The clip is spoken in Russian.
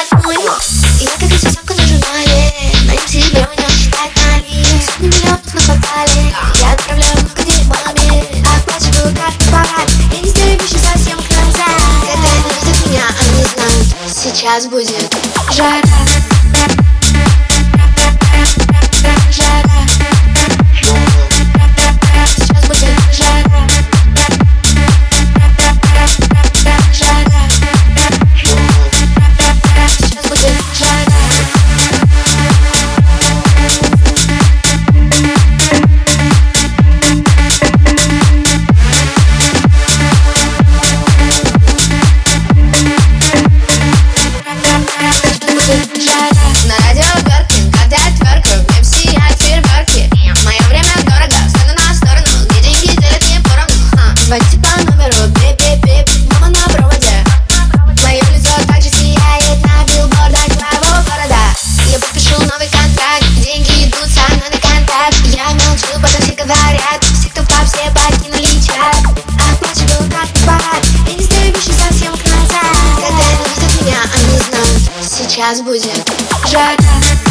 Я как рисунка на журнале, на нем сидит Броня, считает налик. Сотни миллионов на портале, я отправляю много маме. Оплачиваю карты парад, я не сделаю вещи совсем назад. Когда они видят меня, они знают, сейчас будет жара. На радио Беркин, когда я тверкаю, мне все сияют фейерверки. Мое время дорого, стану на сторону, где деньги делят не поровну. Звоните по номеру, бип-бип-бип, мама на проводе. Мое лицо также сияет на билбордах твоего города. Я подпишу новый контракт, деньги идут со мной на контакт. Я молчу, потом все говорят, все кто в паб, все покинули чат. Оплачиваю карты парад, я не сделаю вещи совсем назад. Когда они видят меня, они знают, сейчас будет жара.